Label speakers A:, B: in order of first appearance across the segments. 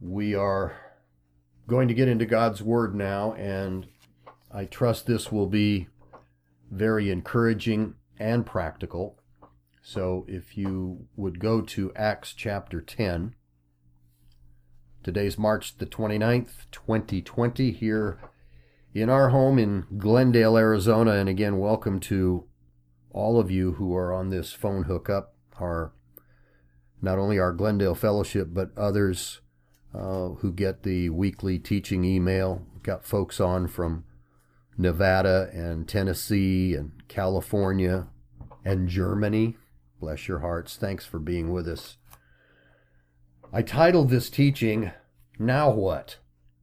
A: We are going to get into God's Word now, and I trust this will be very encouraging and practical. So if you would go to Acts chapter 10. Today's March the 29th, 2020, here in our home in Glendale, Arizona. And again, welcome to all of you who are on this phone hookup, not only our Glendale Fellowship, but others who get the weekly teaching email. We've got folks on from Nevada and Tennessee and California and Germany. Bless your hearts. Thanks for being with us. I titled this teaching, Now What?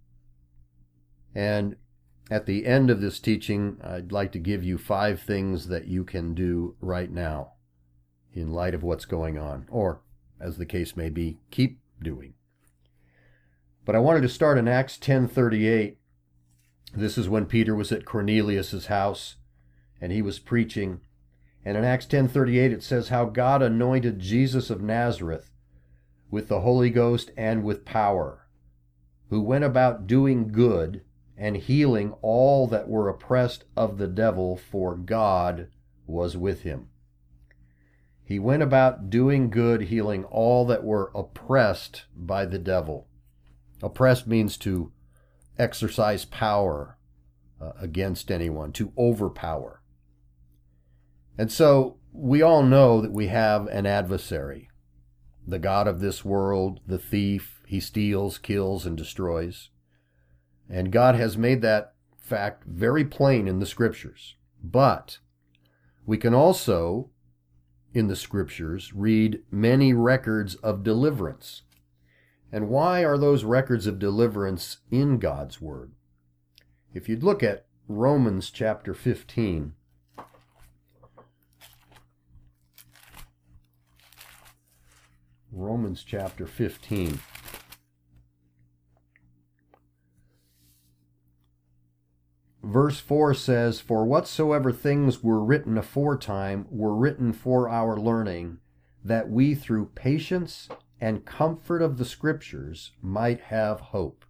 A: And at the end of this teaching, I'd like to give you 5 things that you can do right now in light of what's going on, or, as the case may be, keep doing. But I wanted to start in Acts 10:38. This is when Peter was at Cornelius' house, and he was preaching. And in Acts 10:38 it says how God anointed Jesus of Nazareth with the Holy Ghost and with power, who went about doing good and healing all that were oppressed of the devil, for God was with him. He went about doing good, healing all that were oppressed by the devil. Oppressed means to exercise power against anyone, to overpower. And so we all know that we have an adversary, the god of this world, the thief. He steals, kills, and destroys. And God has made that fact very plain in the Scriptures. But we can also, in the Scriptures, read many records of deliverance. And why are those records of deliverance in God's Word? If you'd look at Romans chapter 15, Romans chapter 15. Verse 4 says, "For whatsoever things were written aforetime were written for our learning, that we through patience and comfort of the Scriptures might have hope."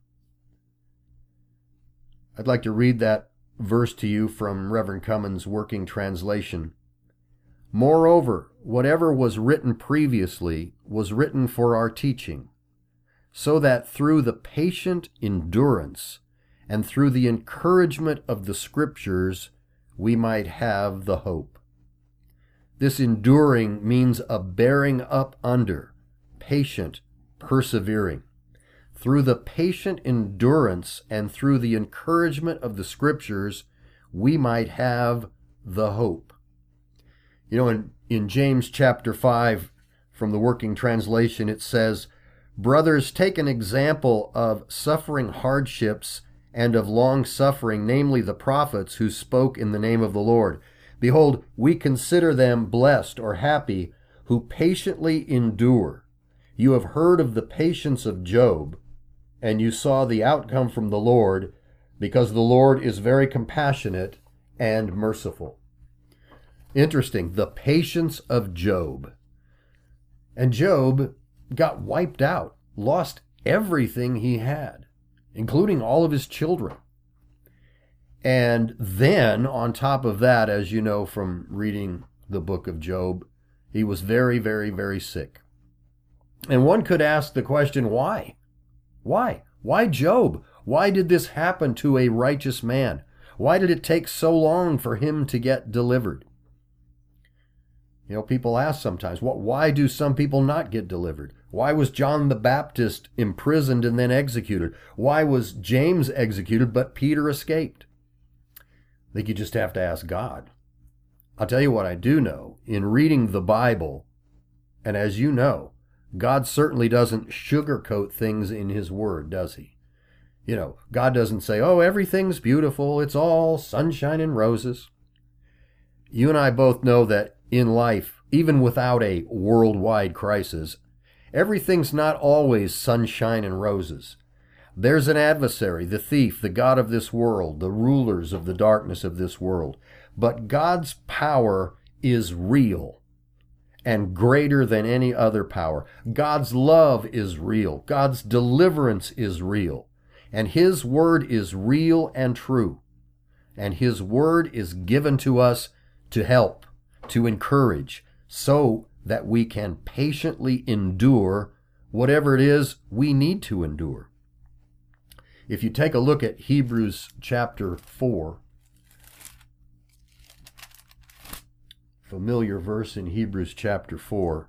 A: I'd like to read that verse to you from Reverend Cummins' working translation. "Moreover, whatever was written previously was written for our teaching, so that through the patient endurance and through the encouragement of the Scriptures we might have the hope." This enduring means a bearing up under, patient, persevering. Through the patient endurance and through the encouragement of the Scriptures, we might have the hope. You know, in James chapter 5, from the working translation, it says, "Brothers, take an example of suffering hardships and of long suffering, namely the prophets who spoke in the name of the Lord. Behold, we consider them blessed or happy who patiently endure. You have heard of the patience of Job, and you saw the outcome from the Lord, because the Lord is very compassionate and merciful." Interesting, the patience of Job. And Job got wiped out, lost everything he had, including all of his children. And then, on top of that, as you know from reading the book of Job, he was very, very, very sick. And one could ask the question, why? Why? Why Job? Why did this happen to a righteous man? Why did it take so long for him to get delivered? You know, people ask sometimes, why do some people not get delivered? Why was John the Baptist imprisoned and then executed? Why was James executed but Peter escaped? I think you just have to ask God. I'll tell you what I do know. In reading the Bible, and as you know, God certainly doesn't sugarcoat things in His Word, does He? You know, God doesn't say, oh, everything's beautiful, it's all sunshine and roses. You and I both know that in life, even without a worldwide crisis, everything's not always sunshine and roses. There's an adversary, the thief, the god of this world, the rulers of the darkness of this world. But God's power is real. and greater than any other power. God's love is real. God's deliverance is real. And His word is real and true. And His word is given to us to help, to encourage, so that we can patiently endure whatever it is we need to endure. If you take a look at Hebrews chapter 4, familiar verse in Hebrews chapter 4,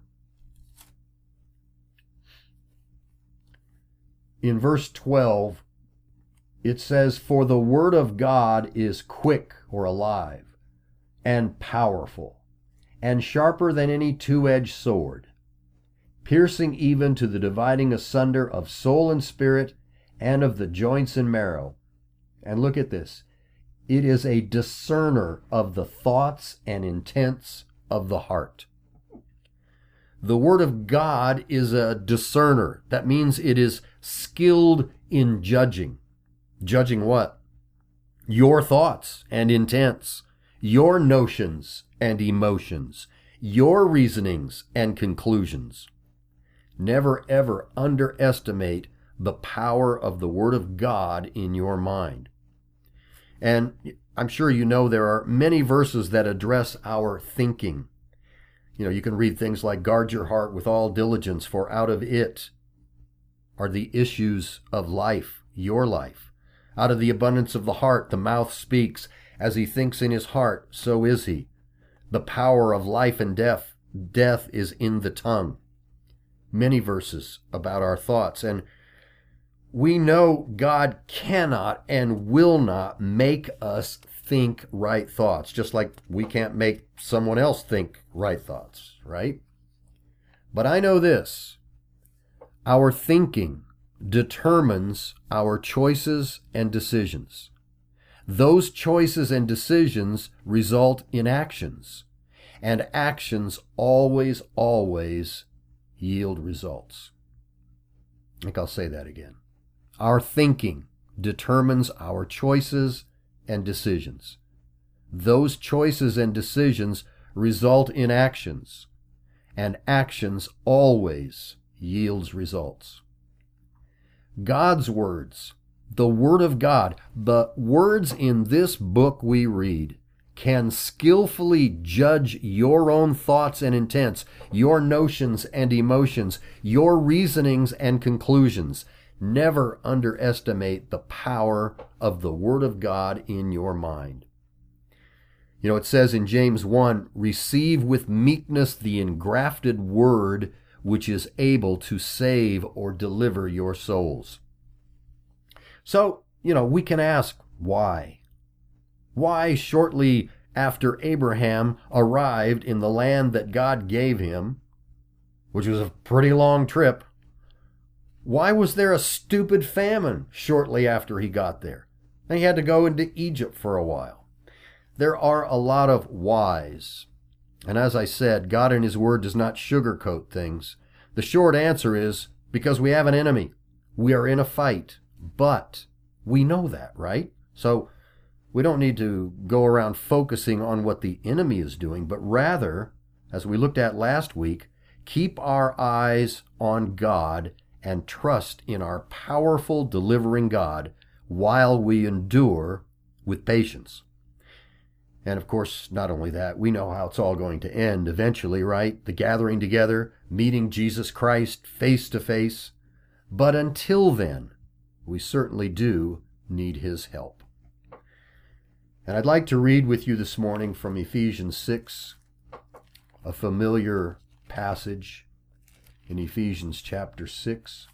A: in verse 12, it says, "For the word of God is quick," or alive, "and powerful, and sharper than any two-edged sword, piercing even to the dividing asunder of soul and spirit, and of the joints and marrow." And look at this. "It is a discerner of the thoughts and intents of the heart." The Word of God is a discerner. That means it is skilled in judging. Judging what? Your thoughts and intents, your notions and emotions, your reasonings and conclusions. Never ever underestimate the power of the Word of God in your mind. And I'm sure you know there are many verses that address our thinking. You know, you can read things like, "Guard your heart with all diligence, for out of it are the issues of life," your life. "Out of the abundance of the heart, the mouth speaks. As he thinks in his heart, so is he. The power of life and death is in the tongue." Many verses about our thoughts. And we know God cannot and will not make us think right thoughts, just like we can't make someone else think right thoughts, right? But I know this: our thinking determines our choices and decisions. Those choices and decisions result in actions, and actions always yield results. I think I'll say that again. Our thinking determines our choices and decisions. Those choices and decisions result in actions, and actions always yields results. God's words, the Word of God, the words in this book we read, can skillfully judge your own thoughts and intents, your notions and emotions, your reasonings and conclusions. Never underestimate the power of the Word of God in your mind. You know, it says in James 1, "Receive with meekness the engrafted word, which is able to save or deliver your souls." So, you know, we can ask, why? Why, shortly after Abraham arrived in the land that God gave him, which was a pretty long trip, why was there a stupid famine shortly after he got there? And he had to go into Egypt for a while. There are a lot of whys. And as I said, God in His Word does not sugarcoat things. The short answer is because we have an enemy. We are in a fight. But we know that, right? So we don't need to go around focusing on what the enemy is doing, but rather, as we looked at last week, keep our eyes on God and trust in our powerful delivering God while we endure with patience. And of course, not only that, we know how it's all going to end eventually, right? The gathering together, meeting Jesus Christ face to face. But until then, we certainly do need His help. And I'd like to read with you this morning from Ephesians 6, a familiar passage in Ephesians chapter 6.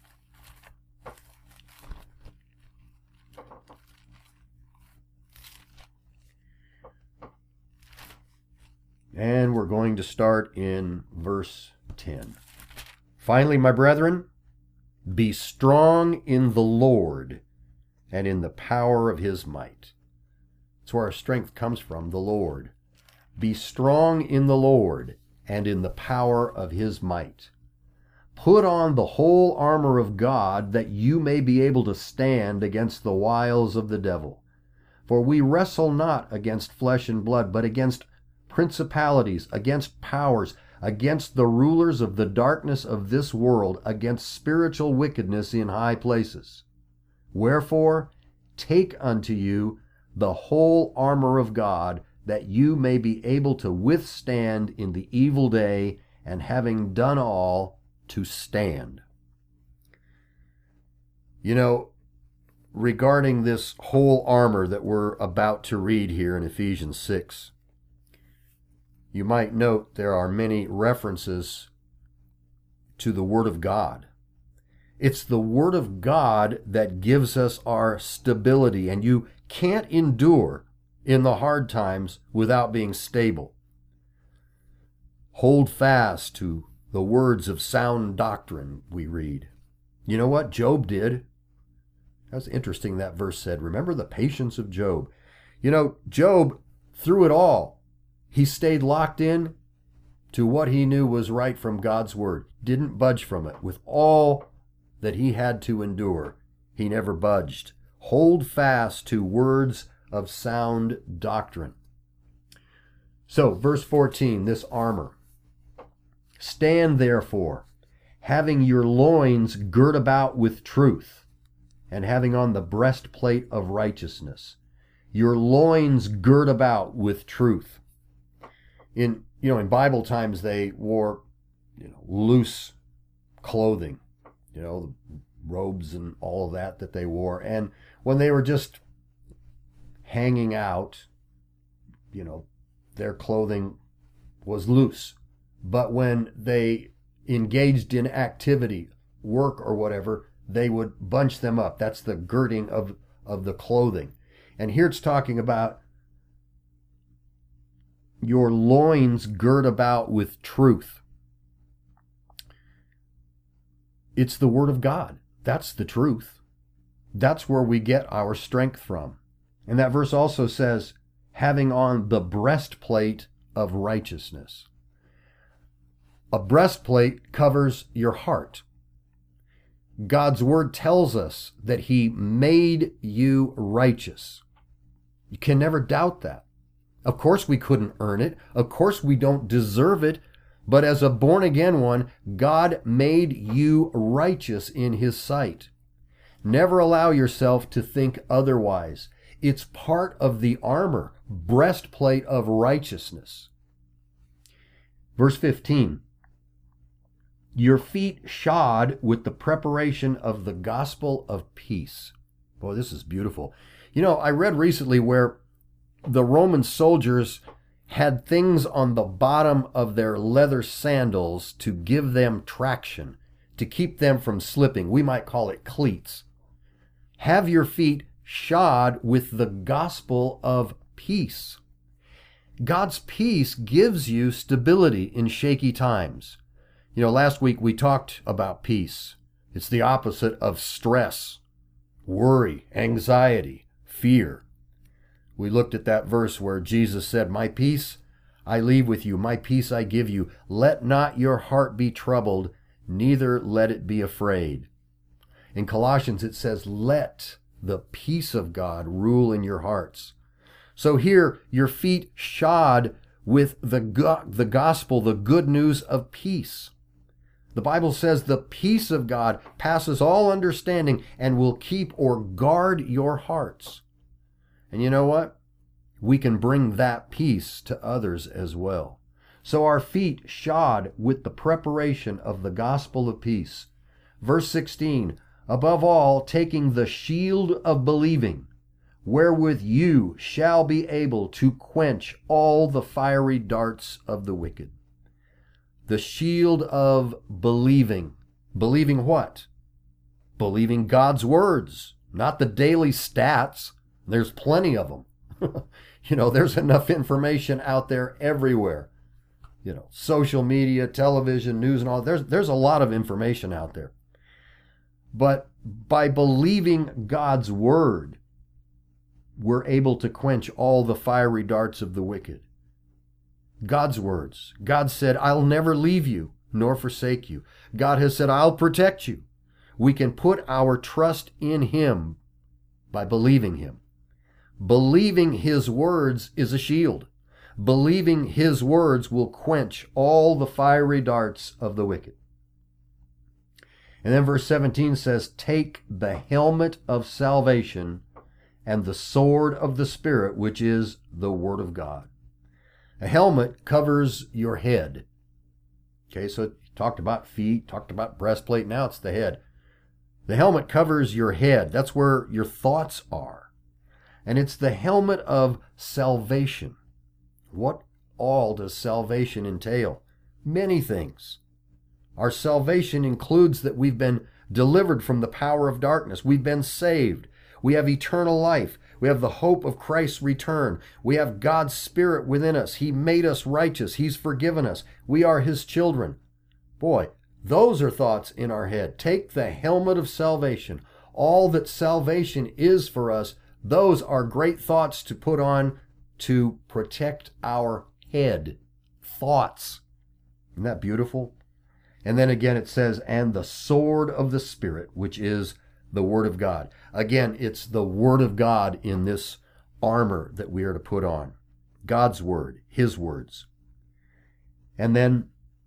A: And we're going to start in verse 10. "Finally, my brethren, be strong in the Lord and in the power of His might." That's where our strength comes from, the Lord. "Be strong in the Lord and in the power of His might. Put on the whole armor of God, that you may be able to stand against the wiles of the devil. For we wrestle not against flesh and blood, but against principalities, against powers, against the rulers of the darkness of this world, against spiritual wickedness in high places. Wherefore, take unto you the whole armor of God, that you may be able to withstand in the evil day, and having done all, to stand. You know, regarding this whole armor that we're about to read here in Ephesians 6, you might note there are many references to the Word of God. It's the Word of God that gives us our stability, and you can't endure in the hard times without being stable. Hold fast to the words of sound doctrine, we read. You know what Job did? That's interesting that verse said, remember the patience of Job. You know, Job, through it all, he stayed locked in to what he knew was right from God's word. Didn't budge from it. With all that he had to endure, he never budged. Hold fast to words of sound doctrine. So, verse 14, this armor. Stand therefore, having your loins girt about with truth, and having on the breastplate of righteousness. Your loins girt about with truth. In Bible times they wore, loose clothing, the robes and all of that they wore. And when they were just hanging out, their clothing was loose. But when they engaged in activity, work or whatever, they would bunch them up. That's the girding of the clothing. And here it's talking about your loins girt about with truth. It's the Word of God. That's the truth. That's where we get our strength from. And that verse also says, having on the breastplate of righteousness. A breastplate covers your heart. God's word tells us that He made you righteous. You can never doubt that. Of course we couldn't earn it. Of course we don't deserve it. But as a born-again one, God made you righteous in His sight. Never allow yourself to think otherwise. It's part of the armor, breastplate of righteousness. Verse 15. Your feet shod with the preparation of the gospel of peace. Boy, this is beautiful. I read recently where the Roman soldiers had things on the bottom of their leather sandals to give them traction, to keep them from slipping. We might call it cleats. Have your feet shod with the gospel of peace. God's peace gives you stability in shaky times. Last week we talked about peace. It's the opposite of stress, worry, anxiety, fear. We looked at that verse where Jesus said, my peace I leave with you, my peace I give you. Let not your heart be troubled, neither let it be afraid. In Colossians it says, let the peace of God rule in your hearts. So here, your feet shod with the gospel, the good news of peace. The Bible says the peace of God passes all understanding and will keep or guard your hearts. And you know what? We can bring that peace to others as well. So our feet shod with the preparation of the gospel of peace. Verse 16, above all, taking the shield of believing, wherewith you shall be able to quench all the fiery darts of the wicked. The shield of believing. Believing what? Believing God's words, not the daily stats. There's plenty of them. There's enough information out there everywhere. Social media, television, news, and all. There's a lot of information out there. But by believing God's word, we're able to quench all the fiery darts of the wicked. God's words. God said, I'll never leave you nor forsake you. God has said, I'll protect you. We can put our trust in Him by believing Him. Believing His words is a shield. Believing his words will quench all the fiery darts of the wicked. And then verse 17 says, take the helmet of salvation and the sword of the Spirit, which is the Word of God. A helmet covers your head. Okay, so talked about feet, talked about breastplate, now it's the head. The helmet covers your head. That's where your thoughts are. And it's the helmet of salvation. What all does salvation entail? Many things. Our salvation includes that we've been delivered from the power of darkness. We've been saved. We have eternal life. We have the hope of Christ's return. We have God's Spirit within us. He made us righteous. He's forgiven us. We are His children. Boy, those are thoughts in our head. Take the helmet of salvation. All that salvation is for us, those are great thoughts to put on to protect our head. Thoughts. Isn't that beautiful? And then again it says, and the sword of the Spirit, which is the Word of God. Again, it's the Word of God in this armor that we are to put on. God's Word, His words. And then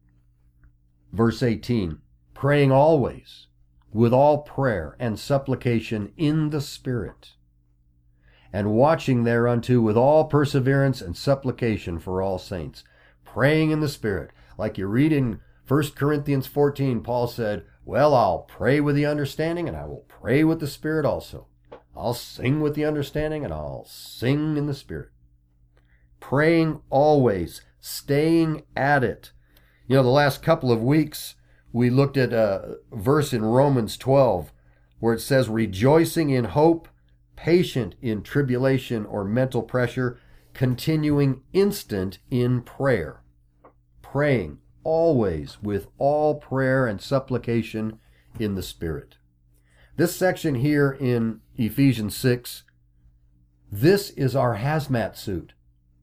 A: verse 18, praying always with all prayer and supplication in the Spirit, and watching thereunto with all perseverance and supplication for all saints. Praying in the Spirit. Like you read in 1 Corinthians 14, Paul said, well, I'll pray with the understanding, and I will pray with the Spirit also. I'll sing with the understanding, and I'll sing in the Spirit. Praying always, staying at it. You know, the last couple of weeks, we looked at a verse in Romans 12, where it says, rejoicing in hope, patient in tribulation or mental pressure, continuing instant in prayer. Praying always with all prayer and supplication in the Spirit. This section here in Ephesians 6, this is our hazmat suit.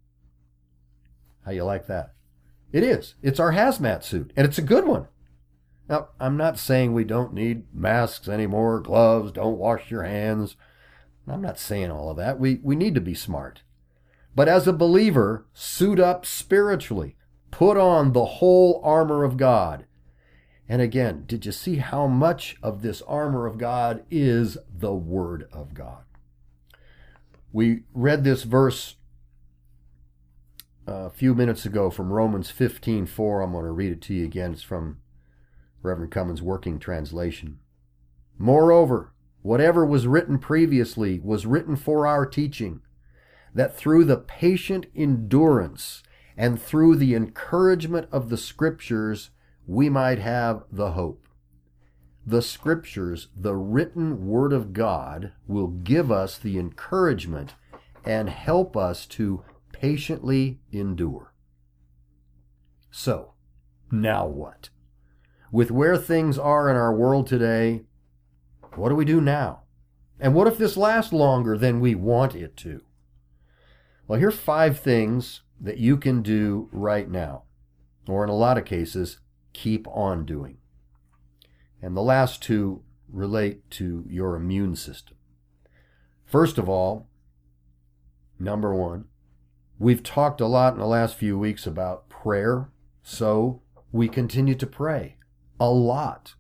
A: How you like that? It is. It's our hazmat suit, and it's a good one. Now, I'm not saying we don't need masks anymore, gloves, don't wash your hands. I'm not saying all of that. We need to be smart. But as a believer, suit up spiritually. Put on the whole armor of God. And again, did you see how much of this armor of God is the Word of God? We read this verse a few minutes ago from Romans 15:4. I'm going to read it to you again. It's from Reverend Cummins' Working Translation. Moreover, whatever was written previously was written for our teaching, that through the patient endurance and through the encouragement of the Scriptures, we might have the hope. The Scriptures, the written Word of God, will give us the encouragement and help us to patiently endure. So, now what? With where things are in our world today, what do we do now? And what if this lasts longer than we want it to? Well, here are 5 things that you can do right now, or in a lot of cases, keep on doing. And the last 2 relate to your immune system. First of all, number 1, we've talked a lot in the last few weeks about prayer, so we continue to pray a lot.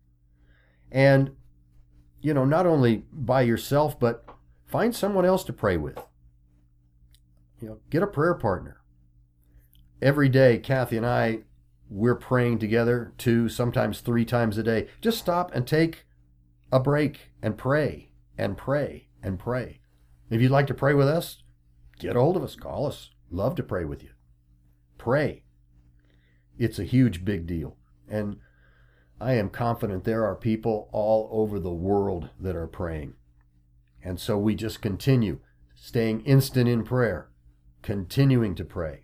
A: And, you know, not only by yourself, but find someone else to pray with. You know, get a prayer partner. Every day, Kathy and I, we're praying together 2, sometimes 3 times a day. Just stop and take a break and pray and pray and pray. If you'd like to pray with us, get a hold of us. Call us. Love to pray with you. Pray. It's a huge, big deal. And I am confident there are people all over the world that are praying. And so we just continue staying instant in prayer, continuing to pray.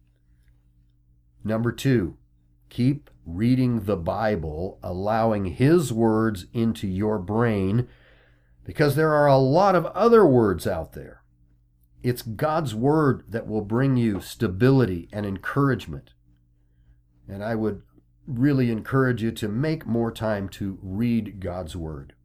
A: Number 2, keep reading the Bible, allowing His words into your brain, because there are a lot of other words out there. It's God's Word that will bring you stability and encouragement. And I would really encourage you to make more time to read God's Word.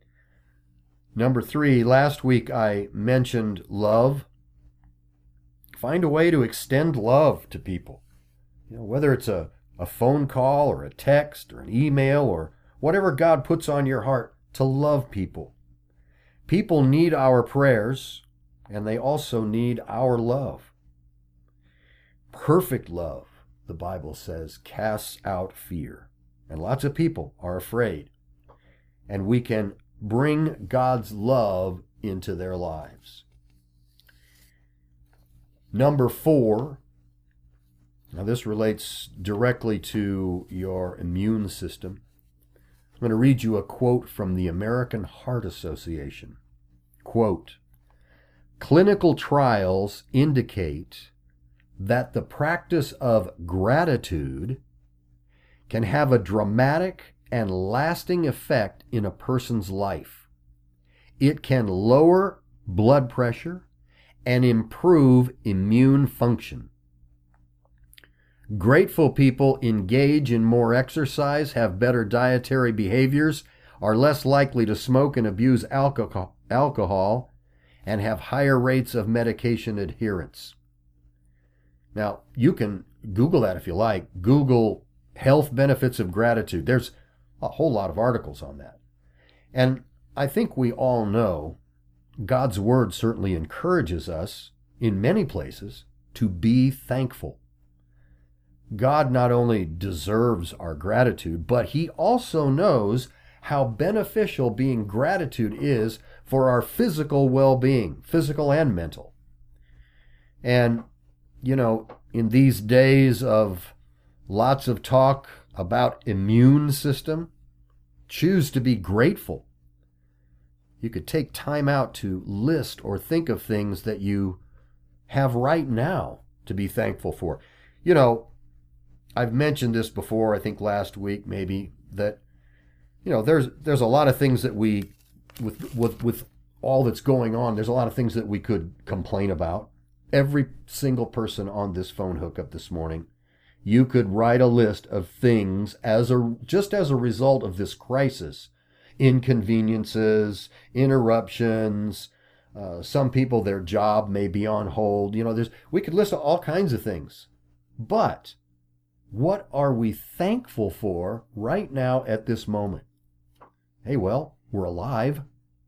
A: Number 3, last week I mentioned love. Find a way to extend love to people. Whether it's a phone call or a text or an email or whatever God puts on your heart, to love people. People need our prayers, and they also need our love. Perfect love, the Bible says, casts out fear. And lots of people are afraid. And we can bring God's love into their lives. Number 4, now this relates directly to your immune system. I'm going to read you a quote from the American Heart Association. Quote, "Clinical trials indicate that the practice of gratitude can have a dramatic and lasting effect in a person's life. It can lower blood pressure and improve immune function. Grateful people engage in more exercise, have better dietary behaviors, are less likely to smoke and abuse alcohol, and have higher rates of medication adherence." Now, you can Google that if you like. Google health benefits of gratitude. There's a whole lot of articles on that. And I think we all know God's word certainly encourages us in many places to be thankful. God not only deserves our gratitude, but he also knows how beneficial being gratitude is for our physical well-being, physical and mental. And, in these days of lots of talk about immune system, choose to be grateful. You could take time out to list or think of things that you have right now to be thankful for. I've mentioned this before, I think last week maybe, that there's a lot of things that we, with all that's going on, there's a lot of things that we could complain about. Every single person on this phone hookup this morning, you could write a list of things just as a result of this crisis. Inconveniences, interruptions, some people, their job may be on hold. We could list all kinds of things. But what are we thankful for right now at this moment? Hey, well, we're alive,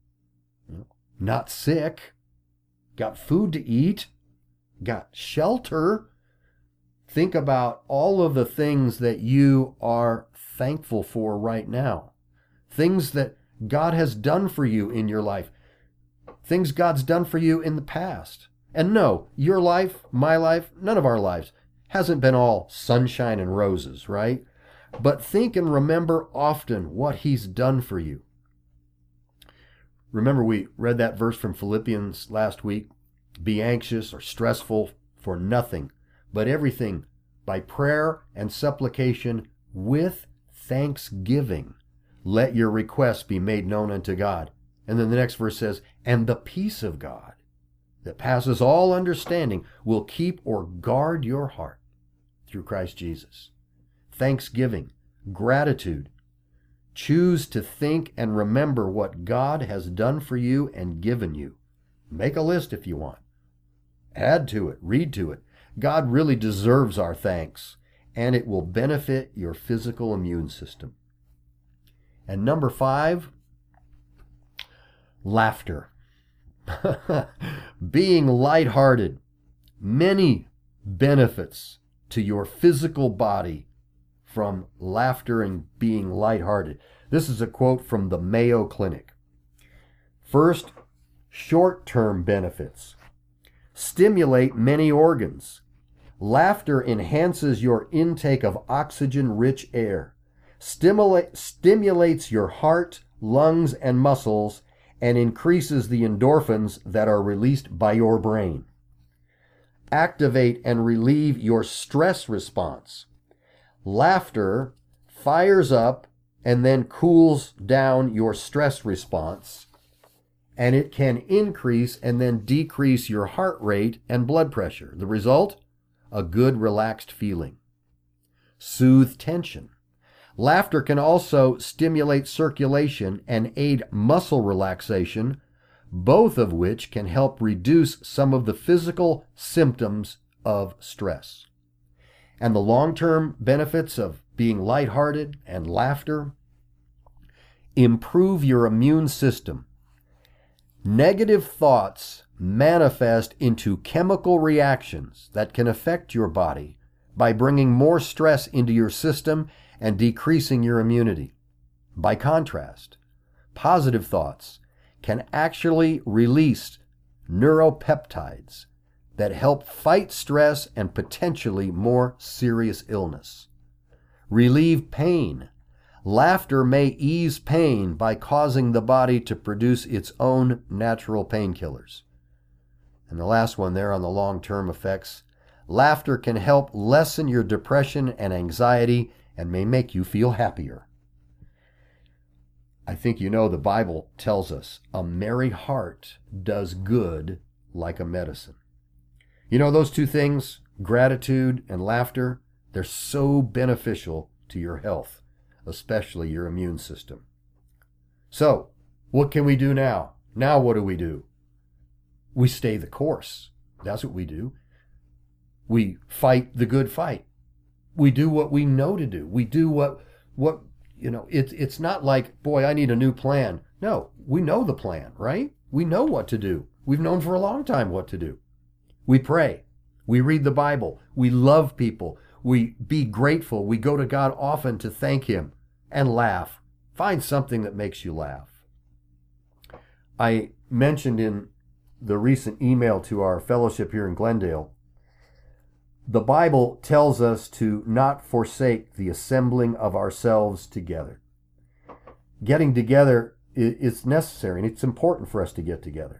A: not sick, got food to eat, got shelter. Think about all of the things that you are thankful for right now. Things that God has done for you in your life. Things God's done for you in the past. And no, your life, my life, none of our lives hasn't been all sunshine and roses, right? But think and remember often what he's done for you. Remember, we read that verse from Philippians last week. Be anxious or stressful for nothing, but everything by prayer and supplication with thanksgiving. Let your requests be made known unto God. And then the next verse says, and the peace of God that passes all understanding will keep or guard your heart through Christ Jesus. Thanksgiving, gratitude. Choose to think and remember what God has done for you and given you. Make a list if you want. Add to it, read to it. God really deserves our thanks, and it will benefit your physical immune system. And number 5, laughter. Being lighthearted. Many benefits to your physical body from laughter and being lighthearted. This is a quote from the Mayo Clinic. First, short-term benefits. Stimulate many organs. Laughter enhances your intake of oxygen-rich air, stimulates your heart, lungs, and muscles, and increases the endorphins that are released by your brain. Activate and relieve your stress response. Laughter fires up and then cools down your stress response, and it can increase and then decrease your heart rate and blood pressure. The result? A good relaxed feeling. Soothe tension. Laughter can also stimulate circulation and aid muscle relaxation both of which can help reduce some of the physical symptoms of stress. And the long-term benefits of being lighthearted and laughter: improve your immune system. Negative thoughts manifest into chemical reactions that can affect your body by bringing more stress into your system and decreasing your immunity. By contrast, positive thoughts can actually release neuropeptides that help fight stress and potentially more serious illness. Relieve pain. Laughter may ease pain by causing the body to produce its own natural painkillers. And the last one there on the long-term effects: laughter can help lessen your depression and anxiety and may make you feel happier. I think you know the Bible tells us a merry heart does good like a medicine. You know those two things, gratitude and laughter, they're so beneficial to your health, especially your immune system. So, what can we do now? Now what do? We stay the course. That's what we do. We fight the good fight. We do what we know to do. We do what it's not like, boy, I need a new plan. No, we know the plan, right? We know what to do. We've known for a long time what to do. We pray. We read the Bible. We love people. We be grateful. We go to God often to thank Him and laugh. Find something that makes you laugh. I mentioned in the recent email to our fellowship here in Glendale, the Bible tells us to not forsake the assembling of ourselves together. Getting together is necessary, and it's important for us to get together.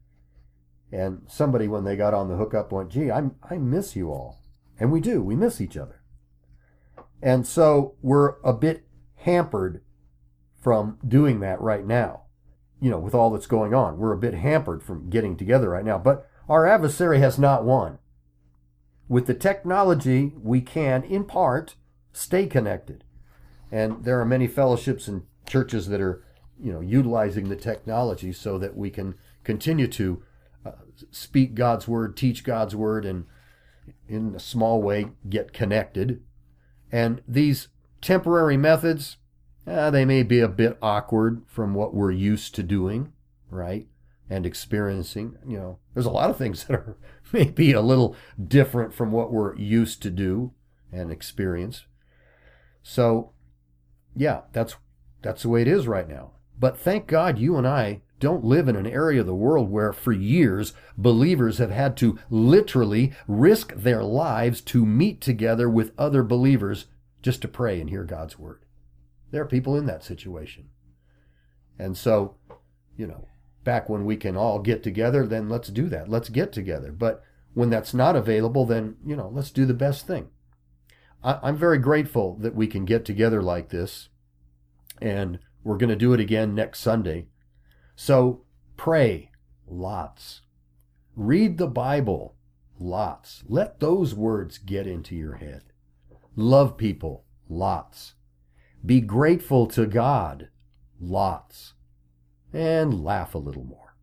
A: And somebody, when they got on the hookup, went, gee, I miss you all. And we do. We miss each other. And so we're a bit hampered from doing that right now. With all that's going on, we're a bit hampered from getting together right now. But our adversary has not won. With the technology, we can, in part, stay connected. And there are many fellowships and churches that are, utilizing the technology so that we can continue to speak God's word, teach God's word, and in a small way get connected. And these temporary methods, they may be a bit awkward from what we're used to doing, right? And experiencing. There's a lot of things that are maybe a little different from what we're used to do and experience. So, yeah, that's the way it is right now. But thank God you and I don't live in an area of the world where for years believers have had to literally risk their lives to meet together with other believers just to pray and hear God's word. There are people in that situation. And so, back when we can all get together, then let's do that. Let's get together. But when that's not available, then, let's do the best thing. I'm very grateful that we can get together like this, and we're going to do it again next Sunday. So pray lots. Read the Bible lots. Let those words get into your head. Love people lots. Be grateful to God lots. And laugh a little more.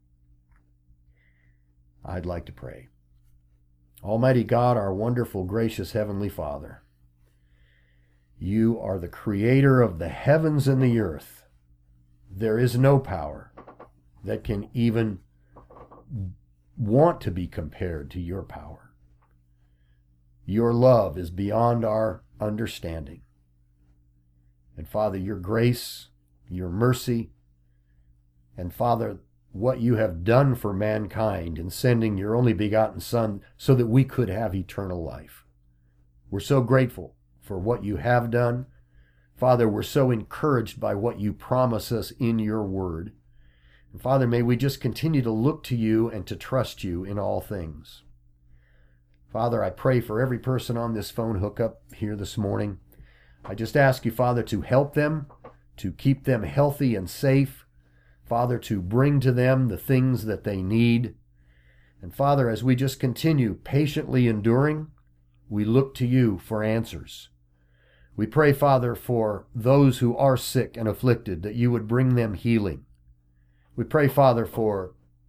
A: I'd like to pray. Almighty God, our wonderful, gracious Heavenly Father, you are the creator of the heavens and the earth. There is no power that can even want to be compared to your power. Your love is beyond our understanding. And Father, your grace, your mercy, and Father, what you have done for mankind in sending your only begotten Son so that we could have eternal life. We're so grateful for what you have done. Father, we're so encouraged by what you promise us in your word. And Father, may we just continue to look to you and to trust you in all things. Father, I pray for every person on this phone hookup here this morning. I just ask you, Father, to help them, to keep them healthy and safe. Father, to bring to them the things that they need. And Father, as we just continue patiently enduring, we look to you for answers. We pray, Father, for those who are sick and afflicted, that you would bring them healing. We pray, Father, for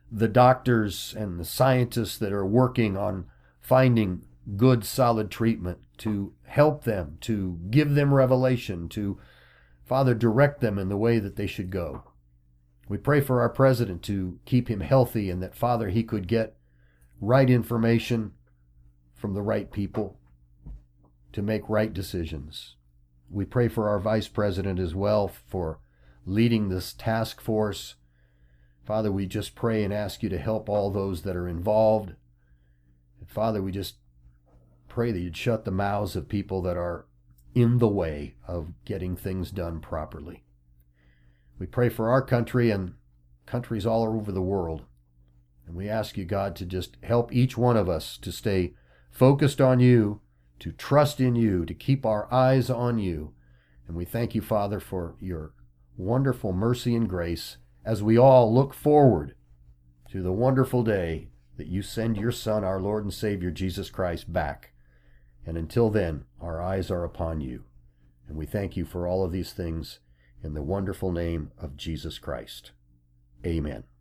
A: the doctors and the scientists that are working on finding good, solid treatment, to help them, to give them revelation, to, Father, direct them in the way that they should go. We pray for our president to keep him healthy, and that, Father, he could get right information from the right people to make right decisions. We pray for our vice president as well for leading this task force. Father, we just pray and ask you to help all those that are involved. And Father, we just pray that you'd shut the mouths of people that are in the way of getting things done properly. We pray for our country and countries all over the world. And we ask you, God, to just help each one of us to stay focused on you, to trust in you, to keep our eyes on you. And we thank you, Father, for your wonderful mercy and grace as we all look forward to the wonderful day that you send your Son, our Lord and Savior, Jesus Christ, back. And until then, our eyes are upon you. And we thank you for all of these things in the wonderful name of Jesus Christ. Amen.